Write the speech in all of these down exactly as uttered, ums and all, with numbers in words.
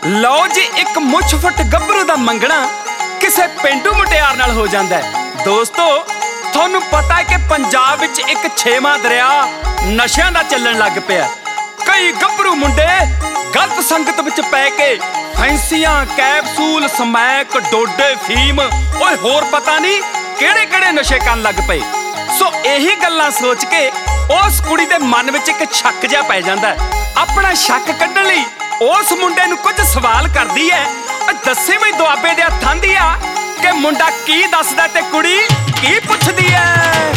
ਲਓ ਜੀ ਇੱਕ ਮੁੱਛ ਫੁੱਟ ਗੱਭਰੂ ਦਾ ਮੰਗਣਾ ਕਿਸੇ ਪਿੰਡੂ ਮੁਟਿਆਰ ਨਾਲ ਹੋ ਜਾਂਦਾ ਹੈ। ਦੋਸਤੋ ਤੁਹਾਨੂੰ ਪਤਾ ਹੈ ਕਿ ਪੰਜਾਬ ਵਿੱਚ ਇੱਕ ਛੇਵਾਂ ਦਰਿਆ ਨਸ਼ਿਆਂ ਦਾ ਚੱਲਣ ਲੱਗ ਪਿਆ। ਕਈ ਗੱਭਰੂ ਮੁੰਡੇ ਗਲਤ ਸੰਗਤ ਵਿੱਚ ਪੈ ਕੇ ਫੈਂਸੀਆਂ, ਕੈਪਸੂਲ, ਸਮੈਕ, ਡੋਡੇ, ਫੀਮ ਓਏ ਹੋਰ ਪਤਾ ਨਹੀਂ ਕਿਹੜੇ ਕਿਹੜੇ ਨਸ਼ੇ ਕਰਨ ਲੱਗ ਪਏ। ਸੋ ਇਹੀ ਗੱਲਾਂ ਸੋਚ ਕੇ ਉਸ ਕੁੜੀ ਦੇ ਮਨ ਵਿੱਚ ਇੱਕ ਸ਼ੱਕ ਜਿਹਾ ਪੈ ਜਾਂਦਾ ਹੈ। ਆਪਣਾ ਸ਼ੱਕ ਕੱਢਣ ਲਈ ਉਸ ਮੁੰਡੇ ਨੂੰ ਕੁਝ ਸਵਾਲ ਕਰਦੀ ਹੈ। ਦੱਸੇ ਵੀ ਦੁਆਬੇ ਦੇ ਹੱਥਾਂ ਦੀ ਆ ਕਿ ਮੁੰਡਾ ਕੀ ਦੱਸਦਾ ਤੇ ਕੁੜੀ ਕੀ ਪੁੱਛਦੀ ਹੈ।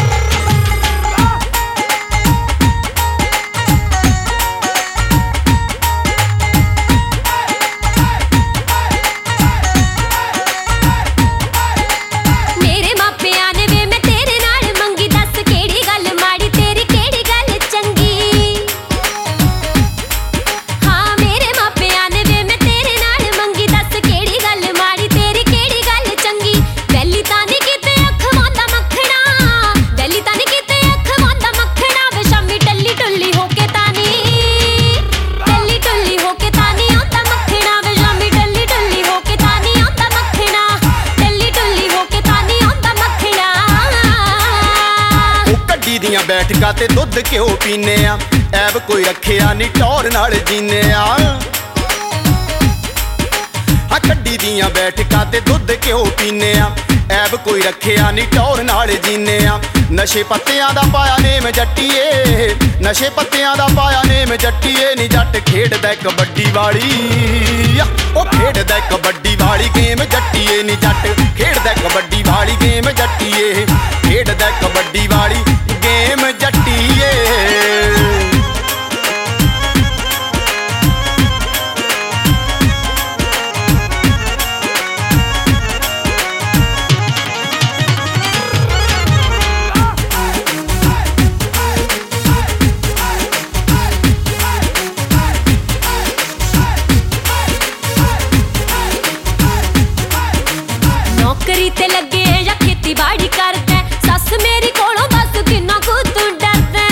बैठका ते दुध घ्यो पीने आ, ऐब कोई रखिया नी टौर नाल जीने आ। हाँ कड्डी दियां बैठका ते दुध घ्यो पीने आ, ऐब कोई रखिया नी टौर नाल जीने आ। नशे पत्तियां दा पाया नेम जट्टीए, नशे पत्तियां दा पाया नेम जट्टीए नी जट खेडदा कबड्डी वाली, ओ खेडदा कबड्डी वाली गेम जट्टीए नी जट खेडदा कबड्डी वाली गेम जट्टीए, खेडदा कबड्डी वाली गेम जट्टीए। नौकरी ते लगे या खेती बाड़ी करदा, सस मेरी कोलों बस किन्ना कु तू डरदा।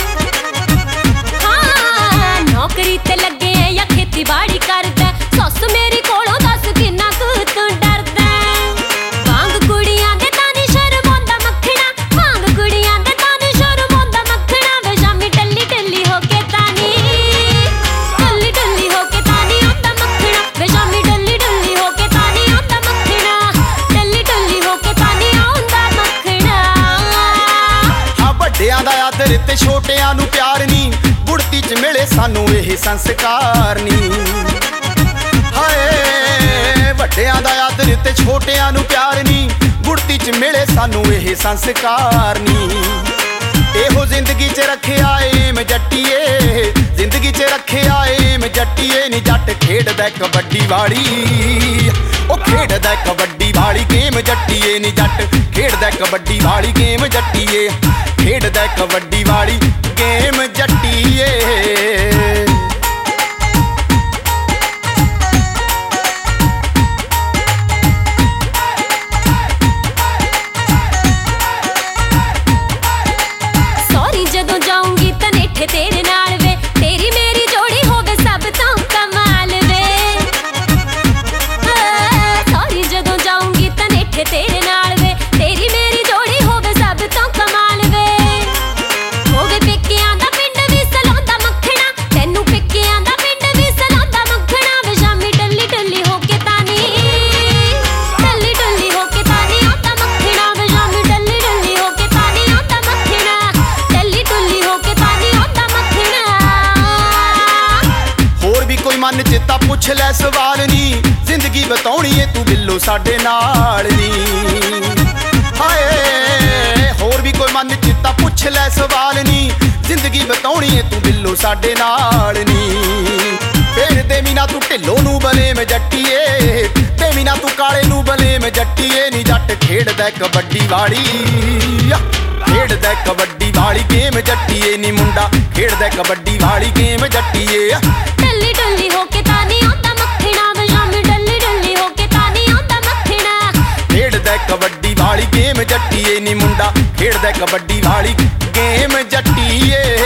हाँ नौकरी ते लगे या खेती बाड़ी करदा, सस मेरी कोलों बस किन्ना कु तू डरदा। वांग कुड़ियां दे तानी शर्मांदा मक्खना, वांग कुड़ियां दे तानी शर्मांदा मक्खना। वे शामी टल्ली टल्ली होके तानी, टल्ली टल्ली होके तानी आंदा मक्खना। वे शामी टल्ली टल्ली होके तानी आंदा मक्खना, टल्ली टल्ली होके तानी आंदा मक्खना। हाँ ਵੱਡਿਆਂ ਦਾ ਆਦਰ ਤੇ ਛੋਟਿਆਂ ਨੂੰ ਪਿਆਰ ਨੀ, ਗੁੜਤੀ ਚ ਮਿਲੇ ਸਾਨੂੰ ਇਹ ਸੰਸਕਾਰ ਨੀ। ਹਾਏ ਵੱਡਿਆਂ ਦਾ ਆਦਰ ਤੇ ਛੋਟਿਆਂ ਨੂੰ ਪਿਆਰ ਨੀ, ਗੁੜਤੀ ਚ ਮਿਲੇ ਸਾਨੂੰ ਇਹ ਸੰਸਕਾਰ ਨੀ। ਇਹੋ ਜ਼ਿੰਦਗੀ ਚ ਰੱਖਿਆ ਏਮ ਜੱਟੀਏ, ਜ਼ਿੰਦਗੀ ਚ ਰੱਖਿਆ ਏਮ ਜੱਟੀਏ ਨੀ ਜੱਟ ਖੇਡਦਾ ਕਬੱਡੀ ਵਾਲੀ, ਉਹ ਖੇਡਦਾ ਕਬੱਡੀ ਵਾਲੀ ਗੇਮ ਜੱਟੀਏ ਨੀ ਜੱਟ ਖੇਡਦਾ ਕਬੱਡੀ ਵਾਲੀ ਗੇਮ ਜੱਟੀਏ, ਖੇਡਦਾ ਕਬੱਡੀ ਵਾਲੀ ਗੇਮ ਜੱਟੀਏ। ਸੌਰੀ ਜਦੋਂ ਜਾਊਂਗੀ ਤਨੇਠੇ ਤੇਰੇ ਨਾਲ ਵੇ, ਤੇਰੀ ਮੇਰੀ ਜੋੜੀ ਹੋਵੇ ਸਭ ਤੋਂ ਕਮਾਲ ਵੇ। ਸੌਰੀ ਜਦੋਂ ਜਾਊਂਗੀ ਤਨੇਠੇ ਤੇਰੇ ਨਾਲ ਵੇ, ਤੇਰੀ ਮੇਰੀ ਜੋੜੀ ਹੋਵੇ ਸਭ ਤੋਂ ਕਮਾਲ ਵੇ। ਹੋਵੇ ਪੇਕਿਆਂ ਦਾ ਪਿੰਡ ਵੀ ਸਲਾਉਂਦਾ ਮੱਖਣਾ, ਤੈਨੂੰ ਪੇਕਿਆਂ ਦਾ ਪਿੰਡ ਵੀ ਸਲਾਉਂਦਾ ਮੱਖਣਾ। ਵੇ ਸ਼ਾਮੀ ਟੱਲੀ ਟੱਲੀ ਹੋ ਕੇ ਤਾਨੀ, ਟੱਲੀ ਟੱਲੀ ਹੋ ਕੇ ਤਾਨੀ ਆਉਂਦਾ ਮੱਖਣਾ। ਵੇ ਸ਼ਾਮੀ ਟੱਲੀ ਟੱਲੀ ਹੋ ਕੇ ਤਾਨੀ ਆਉਂਦਾ ਮੱਖਣਾ, ਟੱਲੀ ਟੱਲੀ ਹੋ ਕੇ ਤਾਨੀ ਆਉਂਦਾ ਮੱਖਣਾ। ਹੋਰ ਵੀ ਕੋਈ ਮਨ ਚ ਤਾਂ ਪੁੱਛ ਲੈ ਸਵਾਲ ਨੀ, ਜ਼ਿੰਦਗੀ ਬਤਾਉਣੀ ਏ ਤੂੰ ਬਿੱਲੋ ਸਾਡੇ ਨਾਲ ਨੀ। ਹਾਏ ਹੋਰ ਵੀ ਕੋਈ ਮਨ ਚ ਤਾਂ ਪੁੱਛ ਲੈ ਸਵਾਲ ਨੀ, ਜ਼ਿੰਦਗੀ ਬਤਾਉਣੀ ਏ ਤੂੰ ਬਿੱਲੋ ਸਾਡੇ ਨਾਲ ਨੀ। ਫੇਰ ਦੇ ਮੀਨਾ ਤੂੰ ਢਿੱਲੋਂ ਨੂੰ ਬਲੇਮ ਜੱਟੀਏ, ਤੇ ਮੀਨਾ ਤੂੰ ਕਾਲੇ ਨੂੰ ਬਲੇਮ ਜੱਟੀਏ ਨੀ ਜੱਟ ਖੇਡਦਾ ਕਬੱਡੀ ਵਾਲੀ, ਖੇਡਦਾ ਕਬੱਡੀ ਵਾਲੀ ਗੇਮ ਜੱਟੀਏ ਨੀ ਮੁੰਡਾ ਖੇਡਦਾ ਕਬੱਡੀ ਵਾਲੀ ਗੇਮ ਜੱਟੀਏ। ਟੱਲੀ ਟੱਲੀ ਹੋ ਕੇ ਤਾਨੀ ਆਉਂਦਾ ਮੱਖਣਾ, ਵੇ ਸ਼ਾਮੀ ਟੱਲੀ ਟੱਲੀ ਹੋ ਕੇ ਤਾਨੀ ਆਉਂਦਾ ਮੱਖਣਾ। ਖੇਡਦਾ ਕਬੱਡੀ ਵਾਲੀ ਗੇਮ ਜੱਟੀਏ ਨੀ ਮੁੰਡਾ ਖੇਡਦਾ ਕਬੱਡੀ ਵਾਲੀ ਗੇਮ ਜੱਟੀਏ।